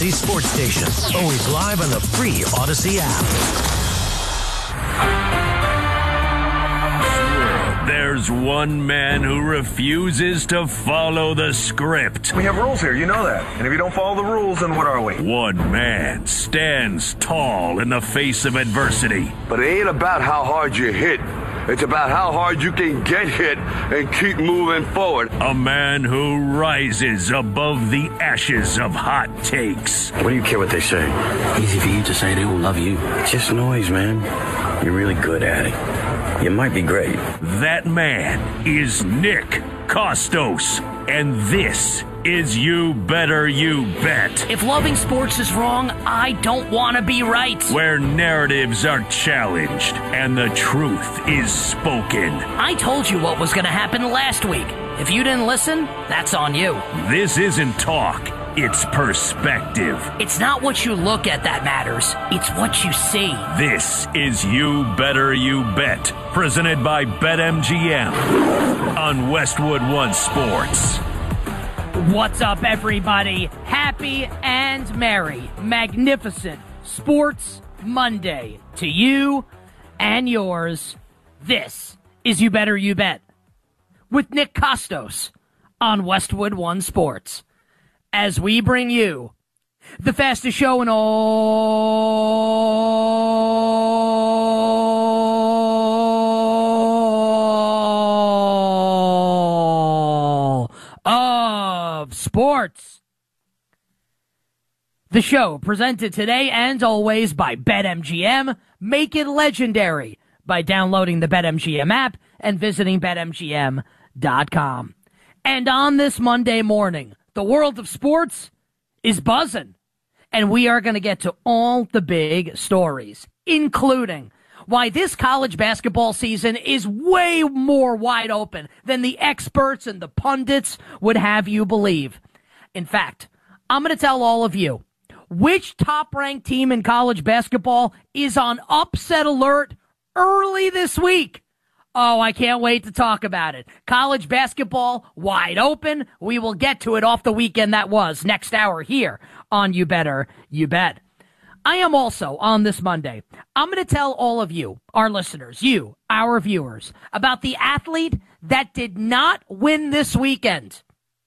Odyssey Sports Station. Always live on the free Odyssey app. There's one man who refuses to follow the script. We have rules here, you know that. And if you don't follow the rules, then what are we? One man stands tall in the face of adversity. But it ain't about how hard you hit. It's about how hard you can get hit and keep moving forward. A man who rises above the ashes of hot takes. What do you care what they say? Easy for you to say they all love you. It's just noise, man. You're really good at it. You might be great. That man is Nick Kostos, and this is You Better You Bet. If loving sports is wrong, I don't want to be right. Where narratives are challenged and the truth is spoken. I told you what was going to happen last week. If you didn't listen, that's on you. This isn't talk. It's perspective. It's not what you look at that matters. It's what you see. This is You Better You Bet, presented by BetMGM on Westwood One Sports. What's up, everybody? Happy and merry, magnificent Sports Monday to you and yours. This is You Better You Bet with Nick Kostos on Westwood One Sports. As we bring you the fastest show in all of sports. The show presented today and always by BetMGM. Make it legendary by downloading the BetMGM app and visiting BetMGM.com. And on this Monday morning, the world of sports is buzzing, and we are going to get to all the big stories, including why this college basketball season is way more wide open than the experts and the pundits would have you believe. In fact, I'm going to tell all of you which top-ranked team in college basketball is on upset alert early this week. Oh, I can't wait to talk about it. College basketball, wide open. We will get to it off the weekend that was next hour here on You Better You Bet. I am also, on this Monday, I'm going to tell all of you, our listeners, you, our viewers, about the athlete that did not win this weekend,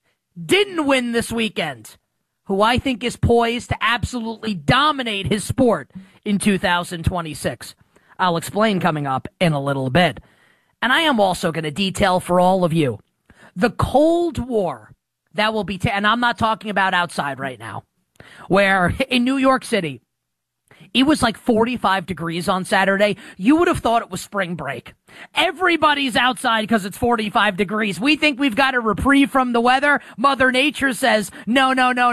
who I think is poised to absolutely dominate his sport in 2026. I'll explain coming up in a little bit. And I am also going to detail for all of you the Cold War that will be, and I'm not talking about outside right now, where in New York City, it was like 45 degrees on Saturday. You would have thought it was spring break. Everybody's outside because it's 45 degrees. We think we've got a reprieve from the weather. Mother Nature says, no.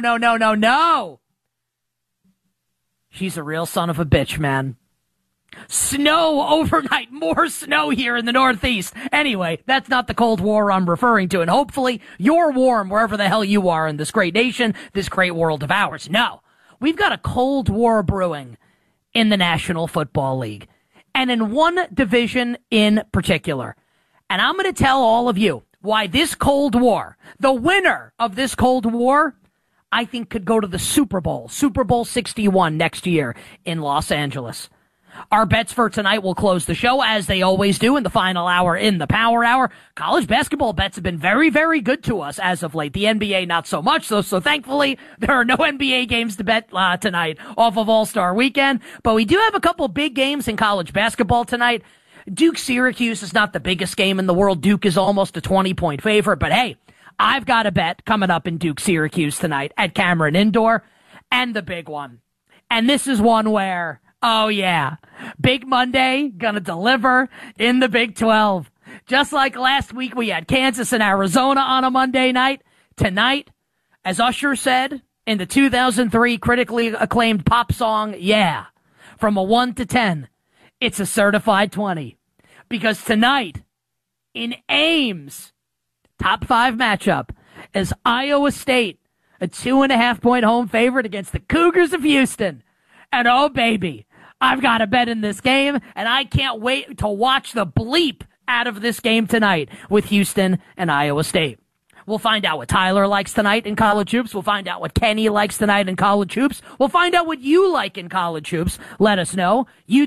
She's a real son of a bitch, man. Snow overnight, more snow here in the Northeast. Anyway, that's not the Cold War I'm referring to, and hopefully you're warm wherever the hell you are in this great nation, this great world of ours. No, we've got a Cold War brewing in the National Football League, and in one division in particular. And I'm going to tell all of you why this Cold War, the winner of this Cold War, I think could go to the Super Bowl 61 next year in Los Angeles. Our bets for tonight will close the show, as they always do, in the final hour, in the Power Hour. College basketball bets have been very, very good to us as of late. The NBA, not so much, so thankfully, there are no NBA games to bet tonight off of All-Star Weekend. But we do have a couple big games in college basketball tonight. Duke-Syracuse is not the biggest game in the world. Duke is almost a 20-point favorite. But hey, I've got a bet coming up in Duke-Syracuse tonight at Cameron Indoor. And the big one. And this is one where, oh yeah, Big Monday gonna deliver in the Big 12. Just like last week we had Kansas and Arizona on a Monday night. Tonight, as Usher said in the 2003 critically acclaimed pop song, yeah, from a 1 to 10, it's a certified 20. Because tonight, in Ames, top 5 matchup, is Iowa State, a 2.5-point home favorite against the Cougars of Houston. And oh baby, I've got a bet in this game, and I can't wait to watch the bleep out of this game tonight with Houston and Iowa State. We'll find out what Tyler likes tonight in college hoops. We'll find out what Kenny likes tonight in college hoops. We'll find out what you like in college hoops. Let us know.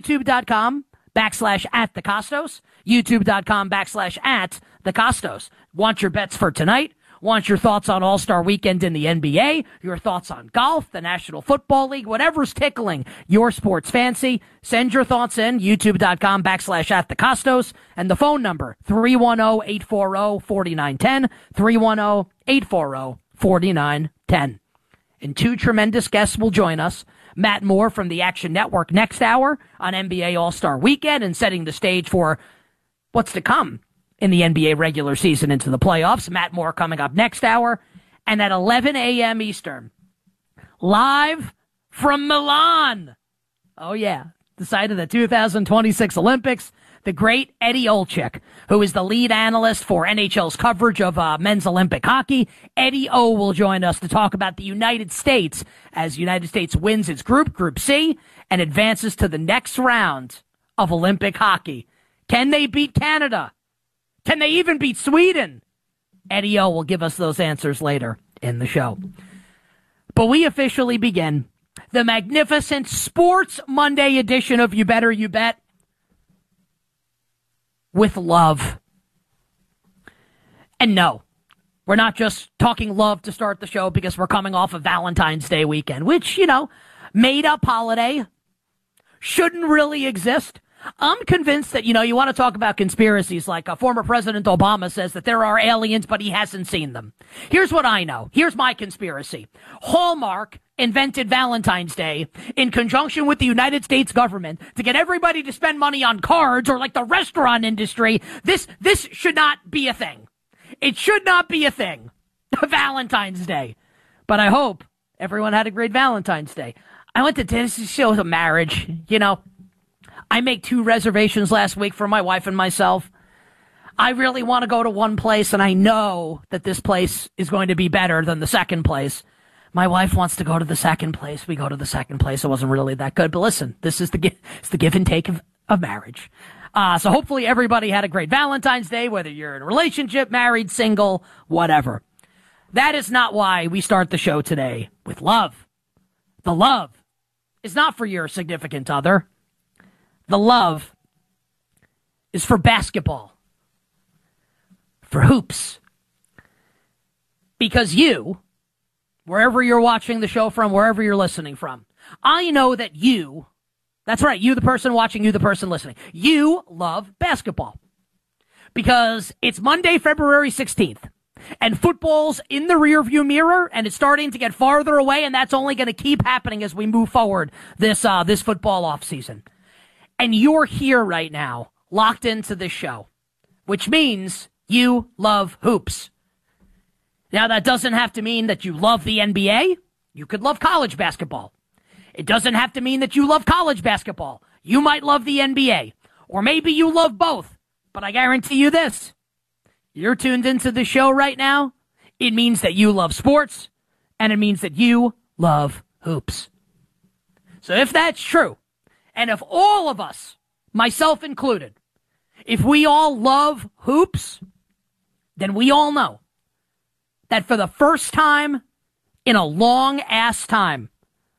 YouTube.com/@TheCostos. YouTube.com/@TheCostos. Want your bets for tonight? Want your thoughts on All-Star Weekend in the NBA? Your thoughts on golf, the National Football League, whatever's tickling your sports fancy? Send your thoughts in. YouTube.com/@TheCostos. And the phone number, 310-840-4910. 310-840-4910. And two tremendous guests will join us. Matt Moore from the Action Network next hour on NBA All-Star Weekend and setting the stage for what's to come in the NBA regular season into the playoffs. Matt Moore coming up next hour. And at 11 a.m. Eastern, live from Milan. Oh, yeah. The site of the 2026 Olympics. The great Eddie Olczyk, who is the lead analyst for NHL's coverage of men's Olympic hockey. Eddie O will join us to talk about the United States as United States wins its Group C, and advances to the next round of Olympic hockey. Can they beat Canada? Can they even beat Sweden? Eddie O will give us those answers later in the show. But we officially begin the magnificent Sports Monday edition of You Better You Bet with love. And no, we're not just talking love to start the show because we're coming off of Valentine's Day weekend, which, made up holiday, shouldn't really exist. I'm convinced that, you want to talk about conspiracies like former President Obama says that there are aliens, but he hasn't seen them. Here's what I know. Here's my conspiracy. Hallmark invented Valentine's Day in conjunction with the United States government to get everybody to spend money on cards, or like the restaurant industry. This should not be a thing. It should not be a thing. Valentine's Day. But I hope everyone had a great Valentine's Day. I went to Tennessee show of marriage, I make 2 reservations last week for my wife and myself. I really want to go to one place, and I know that this place is going to be better than the second place. My wife wants to go to the second place. We go to the second place. It wasn't really that good. But listen, this is the give and take of marriage. So hopefully everybody had a great Valentine's Day, whether you're in a relationship, married, single, whatever. That is not why we start the show today with love. The love is not for your significant other. The love is for basketball, for hoops. Because you, wherever you're watching the show from, wherever you're listening from, I know that you, that's right, you the person watching, you the person listening, you love basketball. Because it's Monday, February 16th, and football's in the rearview mirror, and it's starting to get farther away, and that's only going to keep happening as we move forward this football offseason. And you're here right now, locked into this show, which means you love hoops. Now, that doesn't have to mean that you love the NBA. You could love college basketball. It doesn't have to mean that you love college basketball. You might love the NBA. Or maybe you love both. But I guarantee you this. You're tuned into the show right now. It means that you love sports, and it means that you love hoops. So if that's true, and if all of us, myself included, if we all love hoops, then we all know that for the first time in a long-ass time,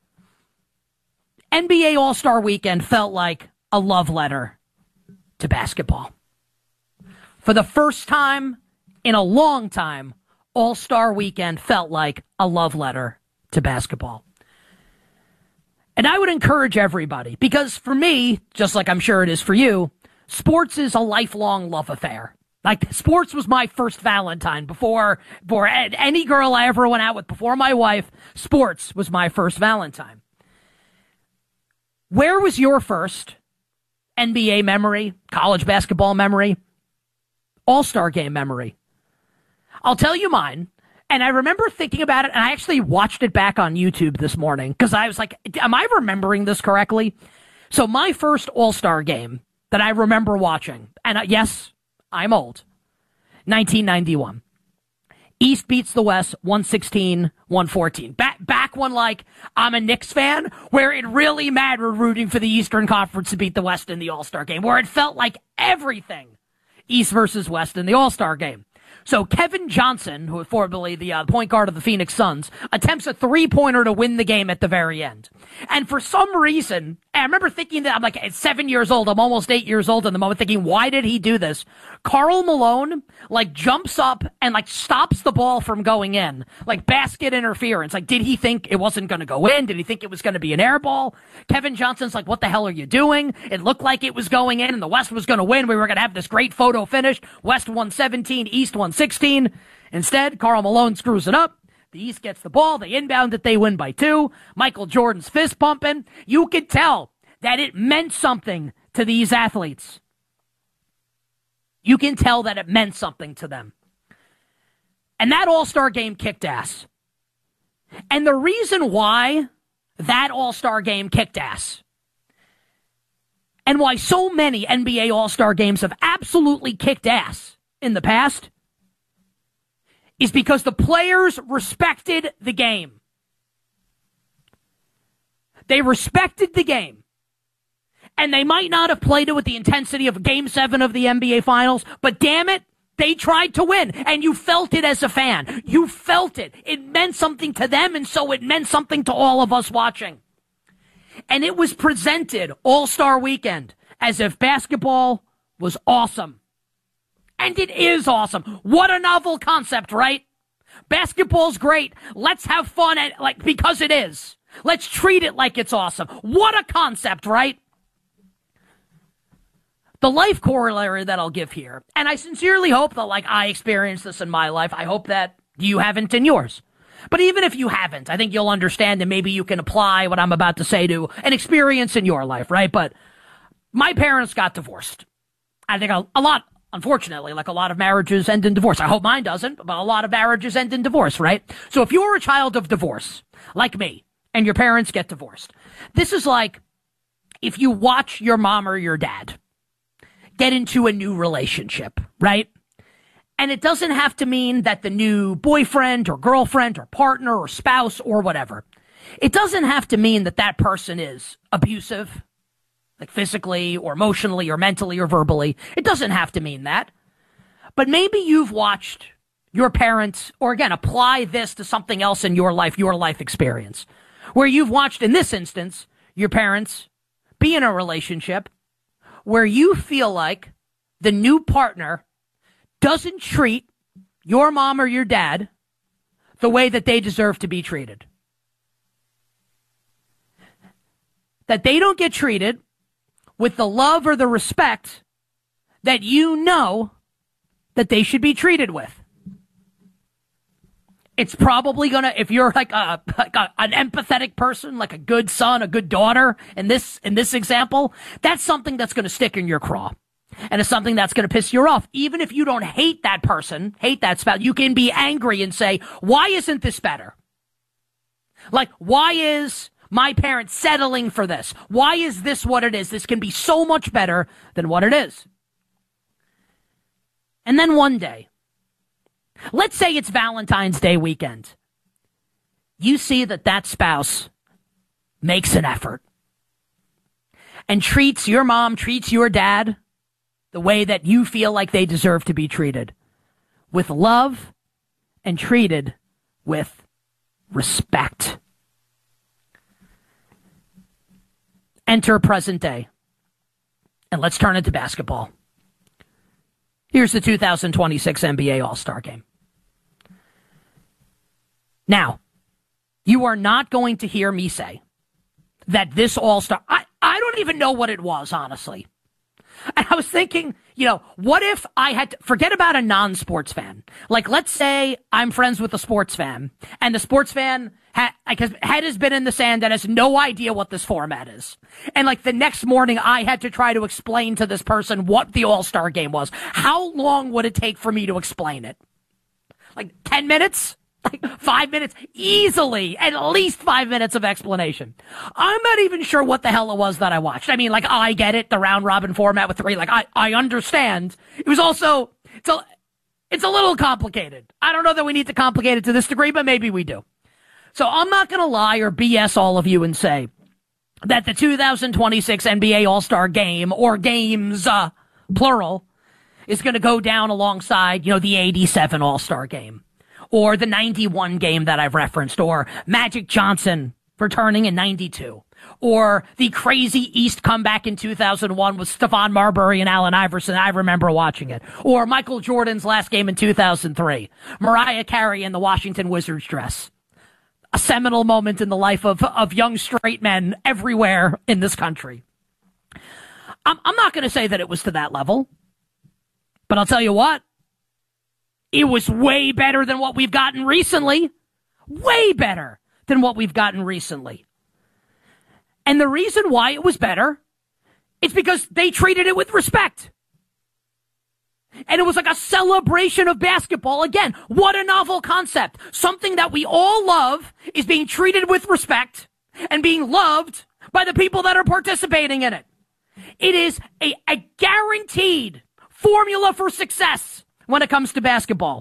NBA All-Star Weekend felt like a love letter to basketball. For the first time in a long time, All-Star Weekend felt like a love letter to basketball. And I would encourage everybody, because for me, just like I'm sure it is for you, sports is a lifelong love affair. Like, sports was my first Valentine before any girl I ever went out with, before my wife. Sports was my first Valentine. Where was your first NBA memory, college basketball memory, All-Star game memory? I'll tell you mine. And I remember thinking about it, and I actually watched it back on YouTube this morning, because I was like, am I remembering this correctly? So my first All-Star game that I remember watching, and yes, I'm old, 1991. East beats the West 116-114. Back when, like, I'm a Knicks fan, where it really mattered rooting for the Eastern Conference to beat the West in the All-Star game, where it felt like everything East versus West in the All-Star game. So Kevin Johnson, who was formerly the point guard of the Phoenix Suns, attempts a three-pointer to win the game at the very end. And for some reason, I remember thinking that I'm like 7 years old, I'm almost 8 years old in the moment, thinking, why did he do this? Karl Malone, jumps up and, stops the ball from going in. Basket interference. Did he think it wasn't going to go in? Did he think it was going to be an air ball? Kevin Johnson's like, what the hell are you doing? It looked like it was going in and the West was going to win. We were going to have this great photo finish. West 117, East 116. Instead, Karl Malone screws it up. The East gets the ball. They inbound it. They win by 2. Michael Jordan's fist pumping. You could tell that it meant something to these athletes. You can tell that it meant something to them. And that All-Star game kicked ass. And the reason why that All-Star game kicked ass, and why so many NBA All-Star games have absolutely kicked ass in the past, is because the players respected the game. They respected the game. And they might not have played it with the intensity of Game 7 of the NBA Finals, but damn it, they tried to win. And you felt it as a fan. You felt it. It meant something to them, and so it meant something to all of us watching. And it was presented All-Star Weekend as if basketball was awesome. And it is awesome. What a novel concept, right? Basketball's great. Let's have fun because it is. Let's treat it like it's awesome. What a concept, right? The life corollary that I'll give here, and I sincerely hope that I experienced this in my life. I hope that you haven't in yours. But even if you haven't, I think you'll understand and maybe you can apply what I'm about to say to an experience in your life, right? But my parents got divorced. I think a lot, unfortunately, a lot of marriages end in divorce. I hope mine doesn't, but a lot of marriages end in divorce, right? So if you're a child of divorce, like me, and your parents get divorced, this is like if you watch your mom or your dad get into a new relationship, right? And it doesn't have to mean that the new boyfriend or girlfriend or partner or spouse or whatever, it doesn't have to mean that that person is abusive, physically or emotionally or mentally or verbally. It doesn't have to mean that. But maybe you've watched your parents, or again, apply this to something else in your life experience, where you've watched, in this instance, your parents be in a relationship where you feel like the new partner doesn't treat your mom or your dad the way that they deserve to be treated. That they don't get treated with the love or the respect that you know that they should be treated with. It's probably gonna, if you're an empathetic person, like a good son, a good daughter, in this example, that's something that's gonna stick in your craw. And it's something that's gonna piss you off. Even if you don't hate that person, hate that spouse, you can be angry and say, why isn't this better? Why is my parent settling for this? Why is this what it is? This can be so much better than what it is. And then one day, let's say it's Valentine's Day weekend. You see that spouse makes an effort and treats your mom, treats your dad the way that you feel like they deserve to be treated, with love and treated with respect. Enter present day. And let's turn it to basketball. Here's the 2026 NBA All-Star Game. Now, you are not going to hear me say that this All-Star, I don't even know what it was, honestly. And I was thinking, what if I had to, forget about a non-sports fan. Let's say I'm friends with a sports fan, and the sports fan head has been in the sand and has no idea what this format is. And the next morning, I had to try to explain to this person what the All-Star Game was. How long would it take for me to explain it? 10 minutes? 5 minutes? Easily. At least 5 minutes of explanation. I'm not even sure what the hell it was that I watched. I mean, I get it, the round robin format with 3. I understand. It was also, it's a little complicated. I don't know that we need to complicate it to this degree, but maybe we do. So I'm not going to lie or BS all of you and say that the 2026 NBA All-Star Game, or games, plural, is going to go down alongside, the 87 All-Star game, or the 91 game that I've referenced, or Magic Johnson returning in 92, or the crazy East comeback in 2001 with Stephon Marbury and Allen Iverson. I remember watching it. Or Michael Jordan's last game in 2003. Mariah Carey in the Washington Wizards dress. A seminal moment in the life of young straight men everywhere in this country. I'm not going to say that it was to that level, but I'll tell you what, it was way better than what we've gotten recently. Way better than what we've gotten recently. And the reason why it was better is because they treated it with respect. And it was like a celebration of basketball. Again, what a novel concept. Something that we all love is being treated with respect and being loved by the people that are participating in it. It is a guaranteed formula for success when it comes to basketball.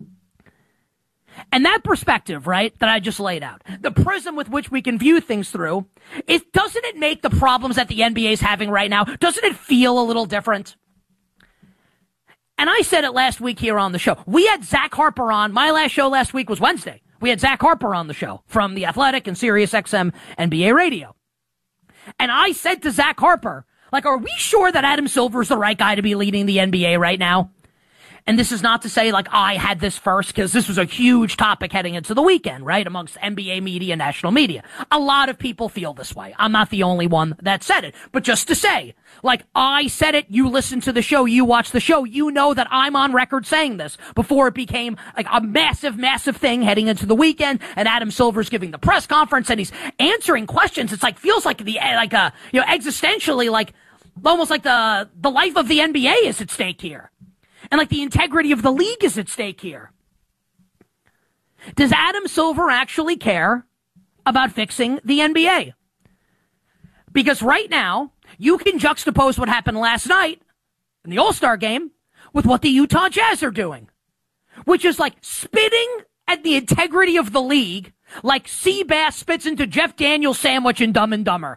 And that perspective, right, that I just laid out, the prism with which we can view things through, doesn't it make the problems that the NBA is having right now, doesn't it feel a little different? And I said it last week here on the show. We had Zach Harper on. My last show last week was Wednesday. We had Zach Harper on the show from The Athletic and SiriusXM NBA Radio. And I said to Zach Harper, are we sure that Adam Silver's the right guy to be leading the NBA right now? And this is not to say I had this first, because this was a huge topic heading into the weekend, right? Amongst NBA media, national media. A lot of people feel this way. I'm not the only one that said it. But just to say, I said it, you listen to the show, you watch the show, you know that I'm on record saying this before it became a massive, massive thing heading into the weekend, and Adam Silver's giving the press conference and he's answering questions. It's feels like existentially, almost like the life of the NBA is at stake here. And the integrity of the league is at stake here. Does Adam Silver actually care about fixing the NBA? Because right now, you can juxtapose what happened last night in the All-Star game with what the Utah Jazz are doing, which is spitting at the integrity of the league like Seabass spits into Jeff Daniels' sandwich in Dumb and Dumber.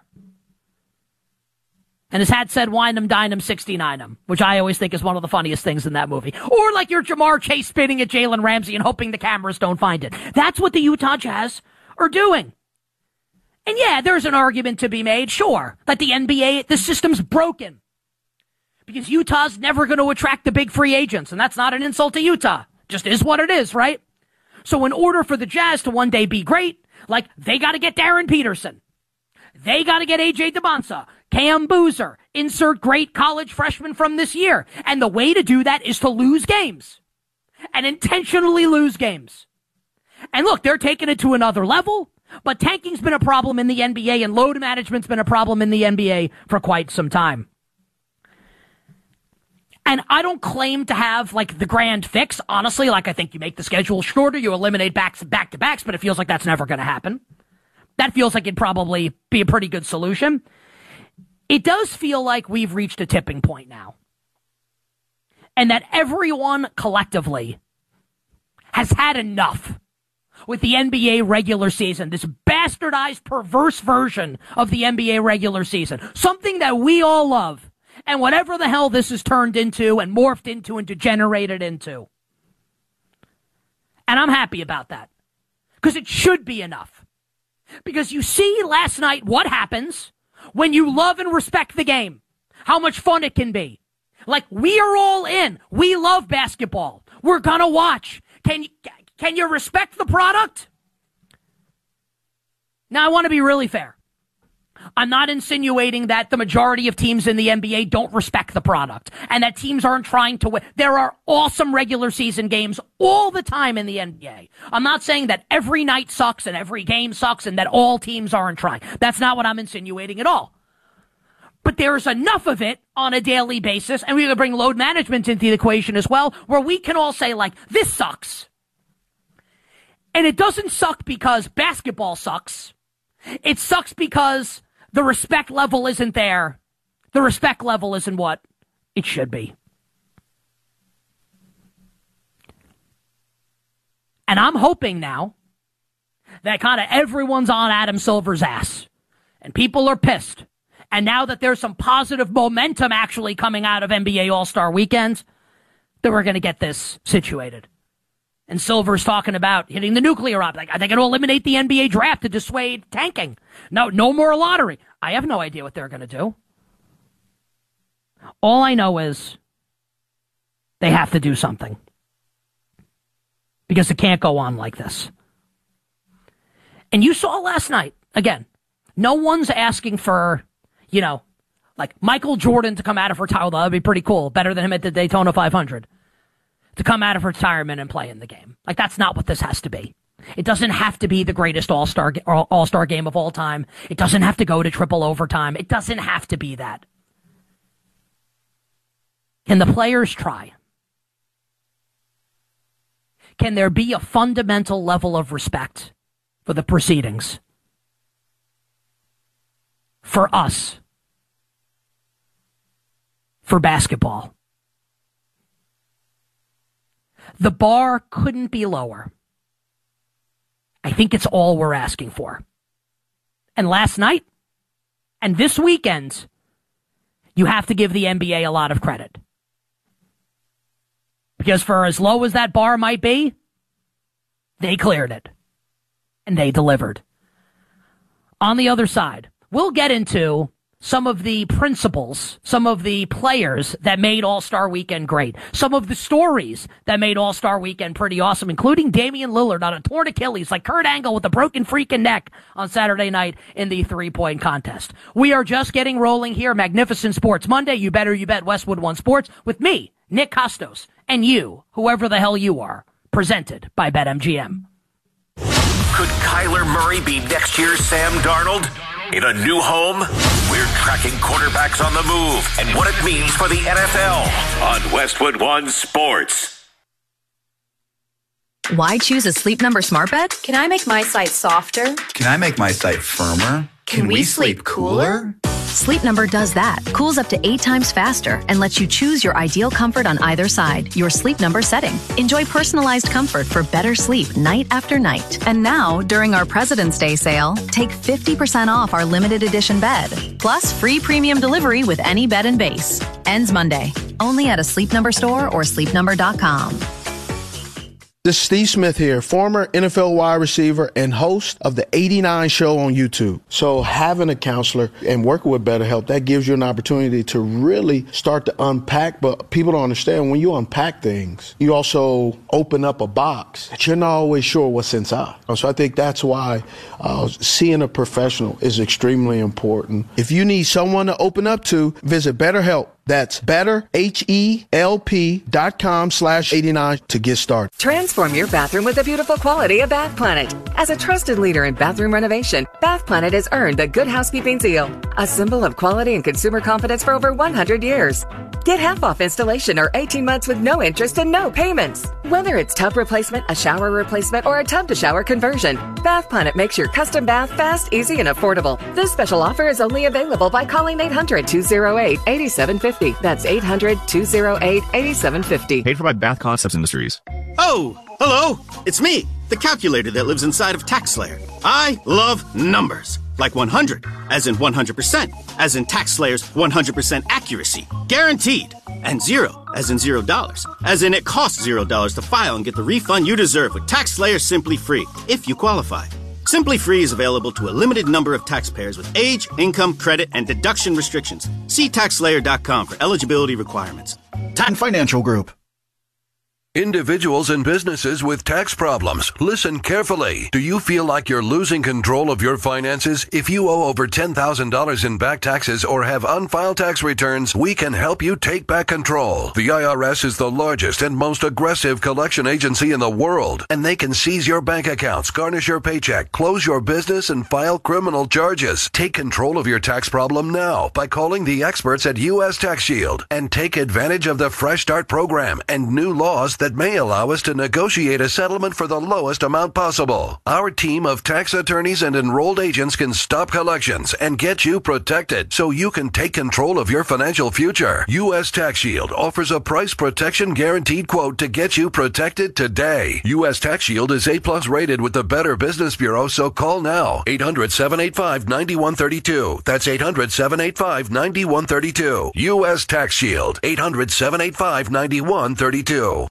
And his hat said, "Wine 'em, dine 'em, 69 'em," which I always think is one of the funniest things in that movie. Or you're Jamar Chase spitting at Jalen Ramsey and hoping the cameras don't find it. That's what the Utah Jazz are doing. And yeah, there's an argument to be made, sure, that the NBA, the system's broken. Because Utah's never going to attract the big free agents, and that's not an insult to Utah. Just is what it is, right? So in order for the Jazz to one day be great, they got to get Darren Peterson. They got to get AJ DeBonsa, Cam Boozer, insert great college freshman from this year. And the way to do that is to lose games. And intentionally lose games. And look, they're taking it to another level, but tanking's been a problem in the NBA and load management's been a problem in the NBA for quite some time. And I don't claim to have the grand fix, honestly. I think you make the schedule shorter, you eliminate back-to-backs, but it feels like that's never going to happen. That feels like it'd probably be a pretty good solution. It does feel like we've reached a tipping point now. And that everyone collectively has had enough with the NBA regular season, this bastardized, perverse version of the NBA regular season. Something that we all love. And whatever the hell this has turned into and morphed into and degenerated into. And I'm happy about that. Because it should be enough. Because you see last night what happens when you love and respect the game. How much fun it can be. We are all in. We love basketball. We're gonna watch. Can you respect the product? Now, I want to be really fair. I'm not insinuating that the majority of teams in the NBA don't respect the product and that teams aren't trying to win. There are awesome regular season games all the time in the NBA. I'm not saying that every night sucks and every game sucks and that all teams aren't trying. That's not what I'm insinuating at all. But there's enough of it on a daily basis, and we're going to bring load management into the equation as well, where we can all say, this sucks. And it doesn't suck because basketball sucks. It sucks because the respect level isn't there. The respect level isn't what it should be. And I'm hoping now that kind of everyone's on Adam Silver's ass. And people are pissed. And now that there's some positive momentum actually coming out of NBA All-Star Weekend, that we're going to get this situated. And Silver's talking about hitting the nuclear option. Like, are they going to eliminate the NBA draft to dissuade tanking? No more lottery. I have no idea what they're going to do. All I know is they have to do something. Because it can't go on like this. And you saw last night, again, no one's asking for, like Michael Jordan to come out of retirement. That would be pretty cool. Better than him at the Daytona 500. To come out of retirement and play in the game. Like, that's not what this has to be. It doesn't have to be the greatest all-star game of all time. It doesn't have to go to triple overtime. It doesn't have to be that. Can the players try? Can there be a fundamental level of respect for the proceedings? For us. For basketball. The bar couldn't be lower. I think it's all we're asking for. And last night, and this weekend, you have to give the NBA a lot of credit. Because for as low as that bar might be, they cleared it. And they delivered. On the other side, we'll get into some of the principles, some of the players that made All-Star Weekend great, some of the stories that made All-Star Weekend pretty awesome, including Damian Lillard on a torn Achilles, like Kurt Angle with a broken freaking neck on Saturday night in the three-point contest. We are just getting rolling here. Magnificent Sports Monday. You better you bet Westwood One Sports with me, Nick Costos, and you, whoever the hell you are, presented by BetMGM. Could Kyler Murray be next year's Sam Darnold? In a new home, we're tracking quarterbacks on the move and what it means for the NFL on Westwood One Sports. Why choose a Sleep Number smart bed? Can I make my site softer? Can I make my site firmer? Can we sleep cooler? Sleep Number does that. Cools up to 8 times faster and lets you choose your ideal comfort on either side. Your Sleep Number setting. Enjoy personalized comfort for better sleep night after night. And now, during our President's Day sale, take 50% off our limited edition bed. Plus free premium delivery with any bed and base. Ends Monday. Only at a Sleep Number store or sleepnumber.com. This is Steve Smith here, former NFL wide receiver and host of the 89 show on YouTube. So having a counselor and working with BetterHelp, that gives you an opportunity to really start to unpack. But people don't understand, when you unpack things, you also open up a box that you're not always sure what's inside. So I think that's why seeing a professional is extremely important. If you need someone to open up to, visit BetterHelp. That's betterhelp.com/89 to get started. Transform your bathroom with the beautiful quality of Bath Planet. As a trusted leader in bathroom renovation, Bath Planet has earned the Good Housekeeping seal, a symbol of quality and consumer confidence for over 100 years. Get half off installation or 18 months with no interest and no payments. Whether it's tub replacement, a shower replacement, or a tub-to-shower conversion, Bath Planet makes your custom bath fast, easy, and affordable. This special offer is only available by calling 800-208-8750. That's 800-208-8750. Paid for by Bath Concepts Industries. Oh, hello. It's me, the calculator that lives inside of TaxSlayer. I love numbers. Like 100, as in 100%, as in TaxSlayer's 100% accuracy, guaranteed. And 0, as in $0, as in it costs $0 to file and get the refund you deserve with TaxSlayer Simply Free, if you qualify. Simply Free is available to a limited number of taxpayers with age, income, credit, and deduction restrictions. See TaxSlayer.com for eligibility requirements. Tan Financial Group. Individuals and businesses with tax problems, listen carefully. Do you feel like you're losing control of your finances? If you owe over $10,000 in back taxes or have unfiled tax returns, we can help you take back control. The IRS is the largest and most aggressive collection agency in the world, and they can seize your bank accounts, garnish your paycheck, close your business, and file criminal charges. Take control of your tax problem now by calling the experts at U.S. Tax Shield and take advantage of the Fresh Start program and new laws that that may allow us to negotiate a settlement for the lowest amount possible. Our team of tax attorneys and enrolled agents can stop collections and get you protected so you can take control of your financial future. U.S. Tax Shield offers a price protection guaranteed quote to get you protected today. U.S. Tax Shield is A+ rated with the Better Business Bureau, so call now. 800-785-9132. That's 800-785-9132. U.S. Tax Shield. 800-785-9132.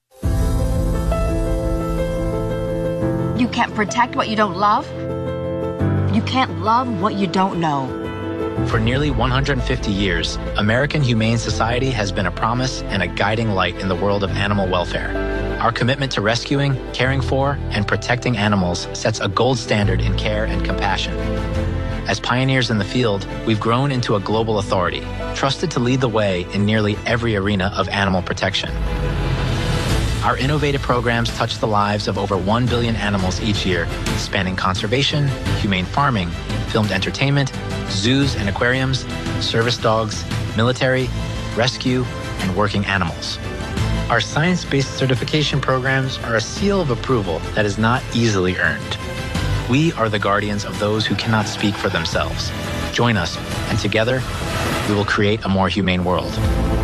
You can't protect what you don't love. You can't love what you don't know. For nearly 150 years, American Humane Society has been a promise and a guiding light in the world of animal welfare. Our commitment to rescuing, caring for, and protecting animals sets a gold standard in care and compassion. As pioneers in the field, we've grown into a global authority, trusted to lead the way in nearly every arena of animal protection. Our innovative programs touch the lives of over 1 billion animals each year, spanning conservation, humane farming, filmed entertainment, zoos and aquariums, service dogs, military, rescue, and working animals. Our science-based certification programs are a seal of approval that is not easily earned. We are the guardians of those who cannot speak for themselves. Join us, and together, we will create a more humane world.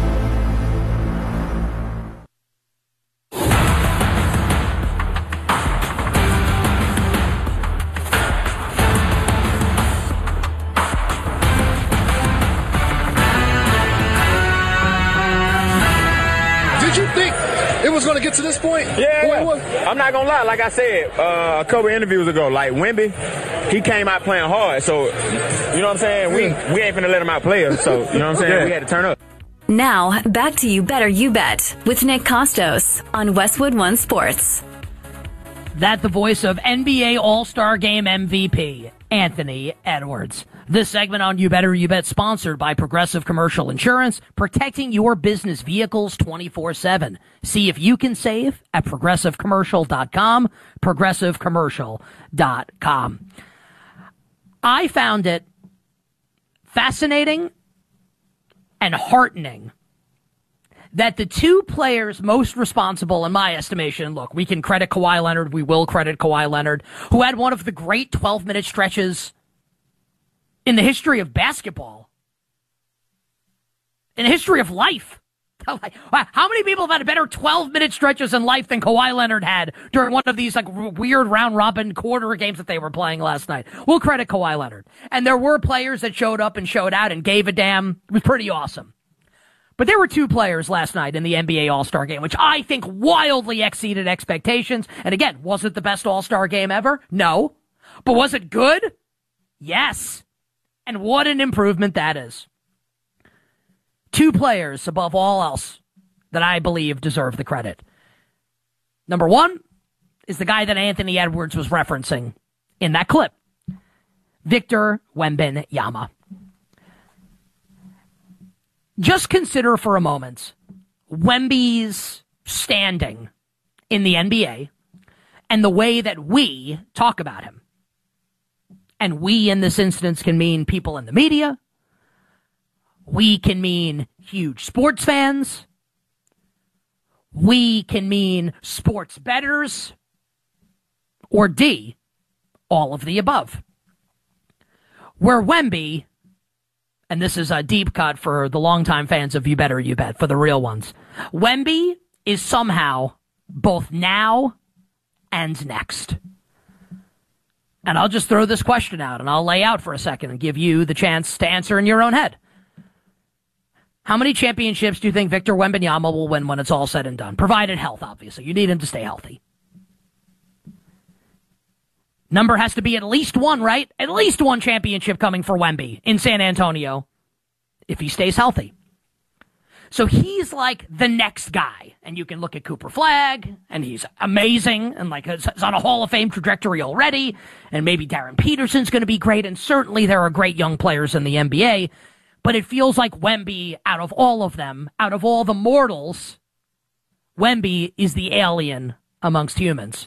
Get to this point? Yeah, I'm not gonna lie. Like I said a couple interviews ago, like Wemby, he came out playing hard. So, you know what I'm saying? We ain't finna let him outplay us. So, you know what I'm saying? We had to turn up. Now, back to You Better You Bet with Nick Costos on Westwood One Sports. That the voice of NBA All-Star Game MVP, Anthony Edwards. This segment on You Better You Bet sponsored by Progressive Commercial Insurance, protecting your business vehicles 24/7. See if you can save at progressivecommercial.com, progressivecommercial.com. I found it fascinating and heartening that the two players most responsible, in my estimation, look, we can credit Kawhi Leonard, we will credit Kawhi Leonard, who had one of the great 12-minute stretches in the history of basketball, in the history of life. How many people have had better 12-minute stretches in life than Kawhi Leonard had during one of these like weird round-robin quarter games that they were playing last night? We'll credit Kawhi Leonard. And there were players that showed up and showed out and gave a damn. It was pretty awesome. But there were two players last night in the NBA All-Star Game, which I think wildly exceeded expectations. And again, was it the best All-Star Game ever? No. But was it good? Yes. And what an improvement that is. Two players above all else that I believe deserve the credit. Number one is the guy that Anthony Edwards was referencing in that clip, Victor Wembanyama. Just consider for a moment Wemby's standing in the NBA and the way that we talk about him. And we, in this instance, can mean people in the media. We can mean huge sports fans. We can mean sports bettors. Or D, all of the above. Where Wemby, and this is a deep cut for the longtime fans of You Better You Bet, for the real ones, Wemby is somehow both now and next. And I'll just throw this question out, and I'll lay out for a second and give you the chance to answer in your own head. How many championships do you think Victor Wembanyama will win when it's all said and done? Provided health, obviously. You need him to stay healthy. Number has to be at least one, right? At least one championship coming for Wemby in San Antonio if he stays healthy. So he's like the next guy. And you can look at Cooper Flagg, and he's amazing, and like is on a Hall of Fame trajectory already. And maybe Darren Peterson's going to be great, and certainly there are great young players in the NBA. But it feels like Wemby, out of all of them, out of all the mortals, Wemby is the alien amongst humans.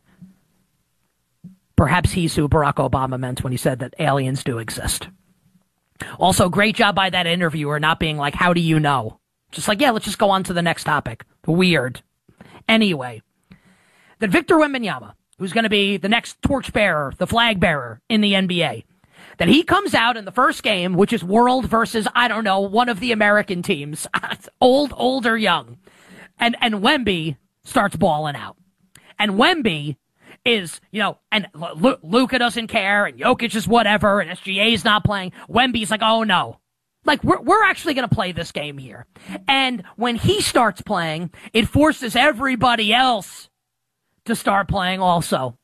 Perhaps he's who Barack Obama meant when he said that aliens do exist. Also, great job by that interviewer not being like, how do you know? Just like, yeah, let's just go on to the next topic. Weird. anyway, that Victor Wembanyama, who's going to be the next torchbearer, the flag bearer in the NBA, that he comes out in the first game, which is World versus, I don't know, one of the American teams, old or young, and Wemby starts balling out. And Wemby is, and Luka doesn't care, and Jokic is whatever, and SGA's not playing. Wemby's like, oh no. Like, we're actually going to play this game here. And when he starts playing, it forces everybody else to start playing also.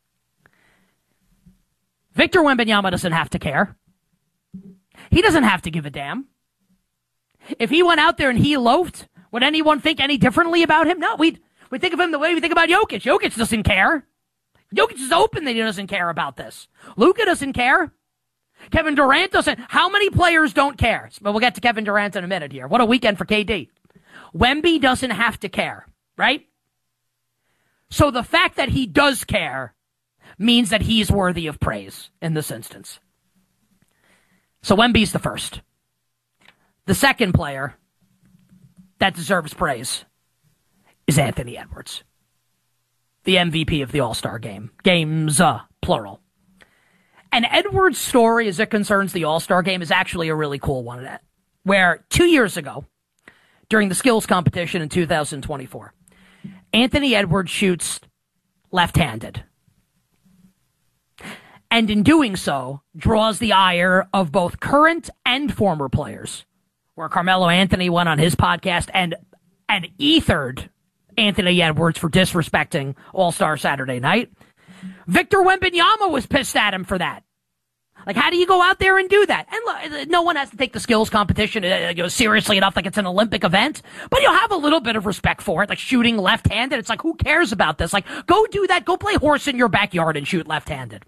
Victor Wembanyama doesn't have to care. He doesn't have to give a damn. If he went out there and he loafed, would anyone think any differently about him? No, we'd think of him the way we think about Jokic. Jokic doesn't care. Jokic is open that he doesn't care about this. Luka doesn't care. Kevin Durant doesn't. How many players don't care? But we'll get to Kevin Durant in a minute here. What a weekend for KD. Wemby doesn't have to care, right? So the fact that he does care means that he's worthy of praise in this instance. So Wemby's the first. The second player that deserves praise is Anthony Edwards, the MVP of the All-Star game. Games, plural. And Edwards' story as it concerns the All-Star game is actually a really cool one, where 2 years ago, during the skills competition in 2024, Anthony Edwards shoots left-handed. And in doing so, draws the ire of both current and former players, where Carmelo Anthony went on his podcast and ethered Anthony Edwards for disrespecting All-Star Saturday Night. Victor Wembanyama was pissed at him for that. Like, how do you go out there and do that? And look, no one has to take the skills competition seriously enough like it's an Olympic event, but you'll have a little bit of respect for it, like shooting left-handed. It's like, who cares about this? Like, go do that. Go play horse in your backyard and shoot left-handed.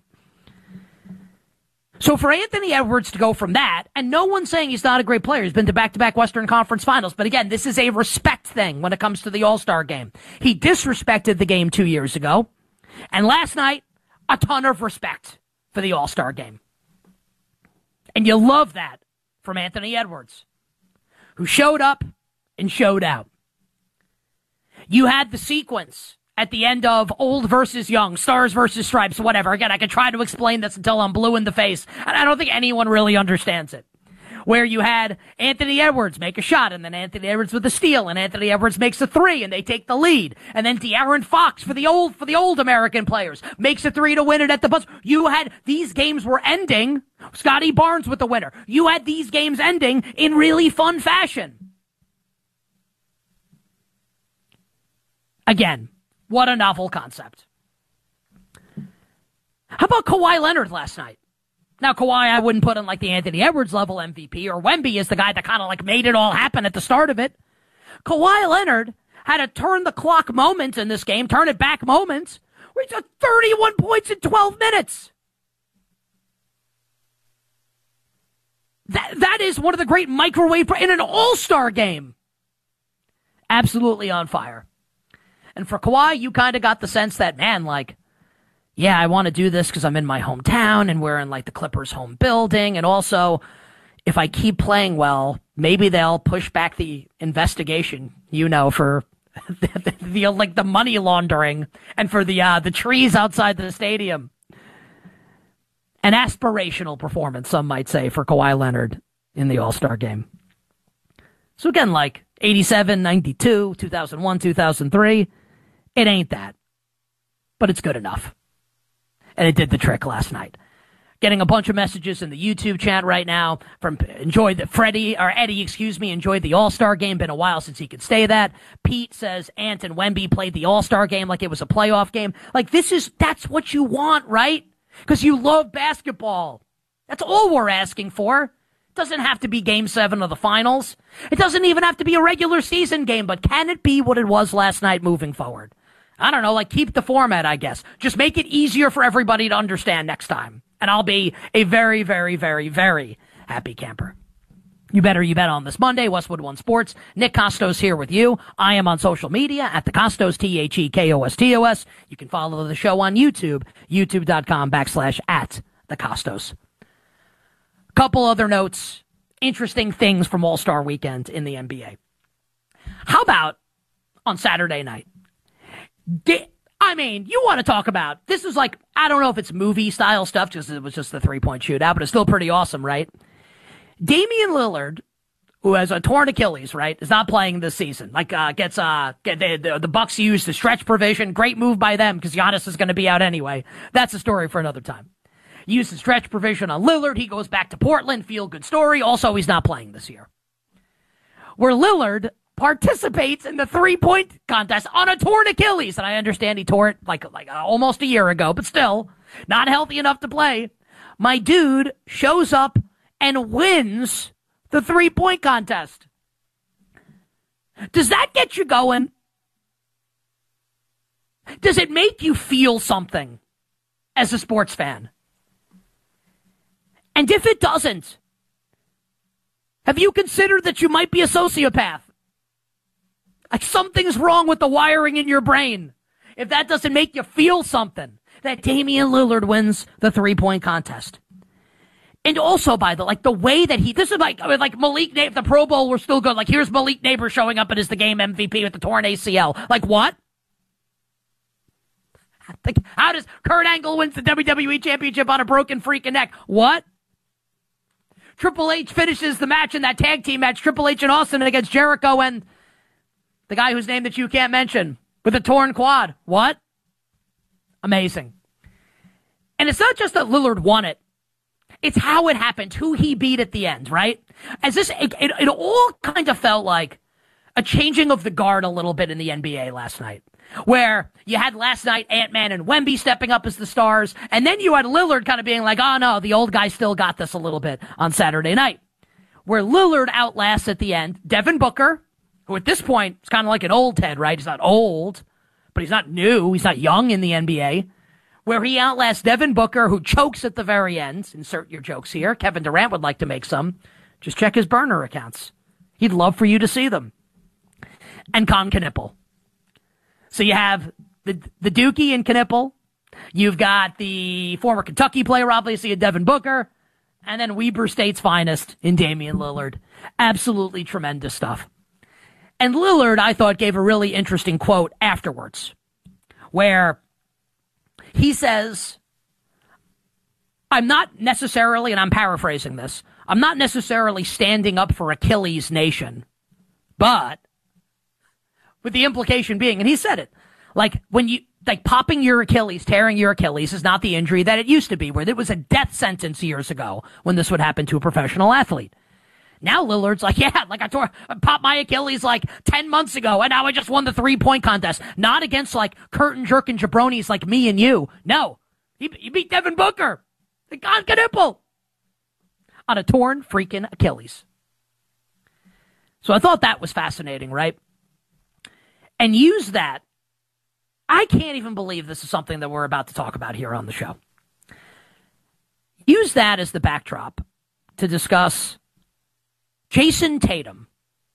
So for Anthony Edwards to go from that, and no one's saying he's not a great player. He's been to back-to-back Western Conference Finals. But again, this is a respect thing when it comes to the All-Star game. He disrespected the game 2 years ago. And last night, a ton of respect for the All-Star game. And you love that from Anthony Edwards, who showed up and showed out. You had the sequence at the end of Old versus Young, Stars versus Stripes, whatever. Again, I could try to explain this until I'm blue in the face, and I don't think anyone really understands it. Where you had Anthony Edwards make a shot, and then Anthony Edwards with a steal, and Anthony Edwards makes a three, and they take the lead. And then De'Aaron Fox for the old American players makes a three to win it at the buzzer. You had these games were ending. Scotty Barnes with the winner. You had these games ending in really fun fashion. Again, what a novel concept. How about Kawhi Leonard last night? Now, Kawhi, I wouldn't put in like the Anthony Edwards level MVP, or Wemby is the guy that kind of like made it all happen at the start of it. Kawhi Leonard had a turn the clock moment in this game, turn it back moments, where he's got 31 points in 12 minutes. That is one of the great microwave in an all-star game. Absolutely on fire. And for Kawhi, you kind of got the sense that, man, like, yeah, I want to do this because I'm in my hometown and we're in like the Clippers home building. And also, if I keep playing well, maybe they'll push back the investigation, for the money laundering and for the trees outside the stadium. An aspirational performance, some might say, for Kawhi Leonard in the All-Star game. So again, like 87, 92, 2001, 2003, it ain't that. But it's good enough. And it did the trick last night. Getting a bunch of messages in the YouTube chat right now from enjoyed the All-Star game. Been a while since he could say that. Pete says Ant and Wemby played the All-Star game like it was a playoff game. Like that's what you want, right? Because you love basketball. That's all we're asking for. It doesn't have to be Game 7 of the finals. It doesn't even have to be a regular season game, but can it be what it was last night moving forward? I don't know, like keep the format, I guess. Just make it easier for everybody to understand next time. And I'll be a very, very, very, very happy camper. You bet on this Monday, Westwood One Sports. Nick Costos here with you. I am on social media at the Costos, TheKostos. You can follow the show on YouTube, youtube.com/@thecostos. Couple other notes, interesting things from All-Star Weekend in the NBA. How about on Saturday night? I mean, you want to talk about, this is like, I don't know if it's movie style stuff, because it was just the 3-point shootout, but it's still pretty awesome, right? Damian Lillard, who has a torn Achilles, right, is not playing this season. Like, the Bucks used the stretch provision. Great move by them, because Giannis is going to be out anyway. That's a story for another time. Used the stretch provision on Lillard. He goes back to Portland. Feel good story. Also, he's not playing this year. Where Lillard participates in the 3-point contest on a torn Achilles. And I understand he tore it like almost a year ago, but still not healthy enough to play. My dude shows up and wins the 3-point contest. Does that get you going? Does it make you feel something as a sports fan? And if it doesn't, have you considered that you might be a sociopath? Like something's wrong with the wiring in your brain. If that doesn't make you feel something, that Damian Lillard wins the 3-point contest. And also, by the way that this is like Malik Neighbors, if the Pro Bowl were still good, like here's Malik Neighbors showing up and is the game MVP with the torn ACL. Like what? Like, how does Kurt Angle wins the WWE Championship on a broken freaking neck? What? Triple H finishes the match in that tag team match, Triple H and Austin against Jericho and the guy whose name that you can't mention with a torn quad. What? Amazing. And it's not just that Lillard won it. It's how it happened, who he beat at the end, right? As this, it all kind of felt like a changing of the guard a little bit in the NBA last night, where you had last night Ant-Man and Wemby stepping up as the stars, and then you had Lillard kind of being like, oh no, the old guy still got this a little bit on Saturday night, where Lillard outlasts at the end Devin Booker, who at this point is kind of like an old Ted, right? He's not old, but he's not new. He's not young in the NBA. Where he outlasts Devin Booker, who chokes at the very end. Insert your jokes here. Kevin Durant would like to make some. Just check his burner accounts. He'd love for you to see them. And Con Knipple. So you have the Dookie and Knipple. You've got the former Kentucky player, obviously, Devin Booker. And then Weber State's finest in Damian Lillard. Absolutely tremendous stuff. And Lillard, I thought, gave a really interesting quote afterwards, where he says, I'm not necessarily, and I'm paraphrasing this, I'm not necessarily standing up for Achilles Nation, but with the implication being, and he said it, like when you, like popping your Achilles, tearing your Achilles is not the injury that it used to be, where there was a death sentence years ago when this would happen to a professional athlete. Now Lillard's like, yeah, like I popped my Achilles like 10 months ago, and now I just won the 3-point contest. Not against like curtain jerking jabronis like me and you. No, he beat Devin Booker, the Con Knipple, on a torn freaking Achilles. So I thought that was fascinating, right? And use that. I can't even believe this is something that we're about to talk about here on the show. Use that as the backdrop to discuss Jason Tatum.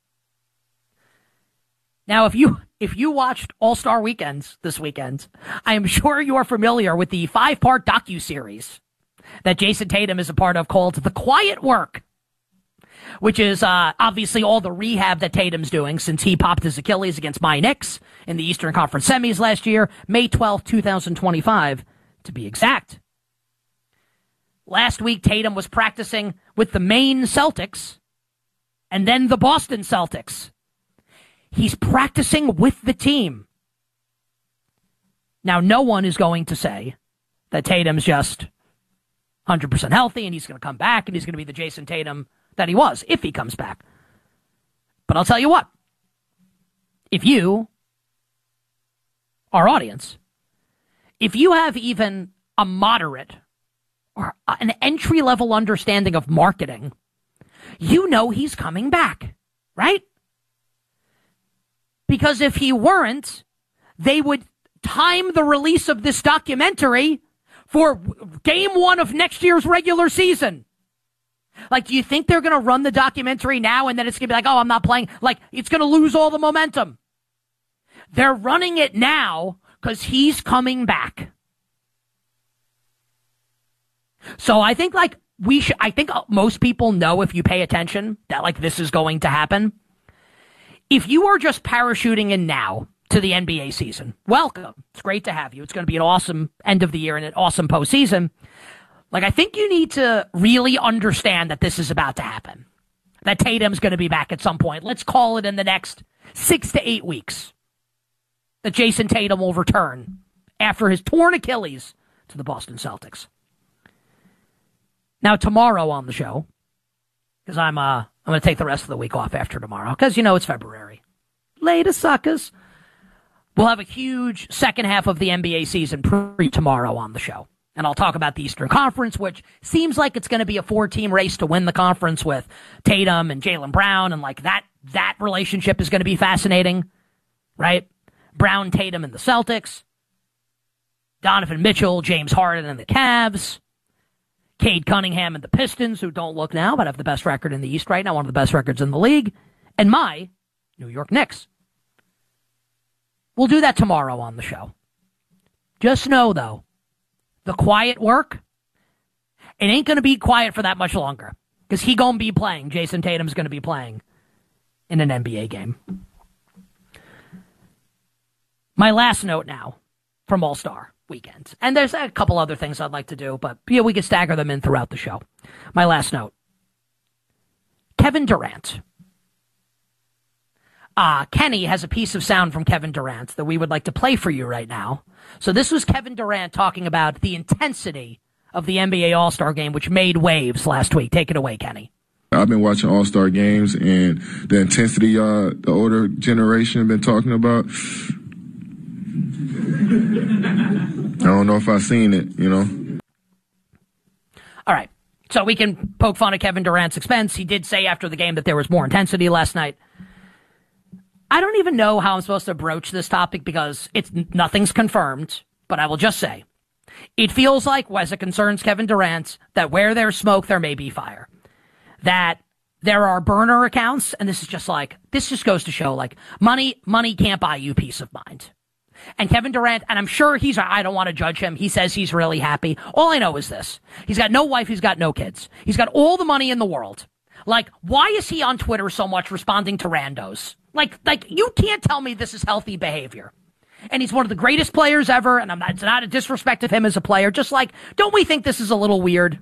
Now, if you watched All-Star Weekends this weekend, I am sure you are familiar with the 5-part docuseries that Jason Tatum is a part of called The Quiet Work, which is obviously all the rehab that Tatum's doing since he popped his Achilles against my Knicks in the Eastern Conference semis last year, May 12th, 2025, to be exact. Last week, Tatum was practicing with the Maine Celtics and then the Boston Celtics. He's practicing with the team. Now, no one is going to say that Tatum's just 100% healthy and he's going to come back and he's going to be the Jason Tatum that he was, if he comes back. But I'll tell you what. If you, our audience, if you have even a moderate or an entry-level understanding of marketing, you know he's coming back, right? Because if he weren't, they would time the release of this documentary for game 1 of next year's regular season. Like, do you think they're going to run the documentary now and then it's going to be like, oh, I'm not playing? Like, it's going to lose all the momentum. They're running it now because he's coming back. So I think, like, I think most people know, if you pay attention, that, like, this is going to happen. If you are just parachuting in now to the NBA season. Welcome. It's great to have you. It's going to be an awesome end of the year and an awesome postseason. Like, I think you need to really understand that this is about to happen. That Tatum's going to be back at some point. Let's call it in the next 6 to 8 weeks. That Jason Tatum will return after his torn Achilles to the Boston Celtics. Now, tomorrow on the show, because I'm going to take the rest of the week off after tomorrow, because, it's February. Later, suckers. We'll have a huge second half of the NBA season tomorrow on the show. And I'll talk about the Eastern Conference, which seems like it's going to be a 4-team race to win the conference with Tatum and Jaylen Brown. And like that relationship is going to be fascinating, right? Brown, Tatum, and the Celtics. Donovan Mitchell, James Harden, and the Cavs. Cade Cunningham and the Pistons, who don't look now, but have the best record in the East right now, one of the best records in the league. And my New York Knicks. We'll do that tomorrow on the show. Just know, though, the quiet work, it ain't going to be quiet for that much longer. Because he going to be playing. Jason Tatum's going to be playing in an NBA game. My last note now from All-Star Weekend. And there's a couple other things I'd like to do, but we can stagger them in throughout the show. My last note. Kevin Durant. Kenny has a piece of sound from Kevin Durant that we would like to play for you right now. So this was Kevin Durant talking about the intensity of the NBA All-Star Game, which made waves last week. Take it away, Kenny. I've been watching All-Star games, and the intensity the older generation have been talking about, I don't know if I've seen it, All right. So we can poke fun at Kevin Durant's expense. He did say after the game that there was more intensity last night. I don't even know how I'm supposed to broach this topic because nothing's confirmed, but I will just say, it feels like, as it concerns Kevin Durant, that where there's smoke, there may be fire. That there are burner accounts, and this just goes to show, money can't buy you peace of mind. And Kevin Durant, and I'm sure I don't want to judge him, he says he's really happy. All I know is this. He's got no wife, he's got no kids. He's got all the money in the world. Why is he on Twitter so much responding to randos? You can't tell me this is healthy behavior. And he's one of the greatest players ever, and it's not a disrespect of him as a player. Just don't we think this is a little weird?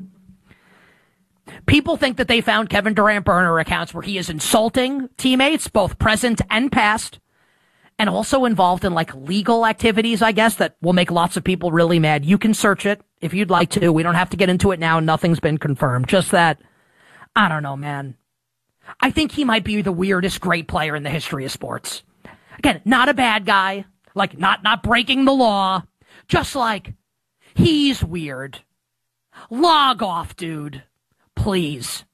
People think that they found Kevin Durant burner accounts where he is insulting teammates, both present and past, and also involved in legal activities, I guess, that will make lots of people really mad. You can search it if you'd like to. We don't have to get into it now. Nothing's been confirmed. Just that, I don't know, man. I think he might be the weirdest great player in the history of sports. Again, not a bad guy, not breaking the law, just he's weird. Log off, dude. Please.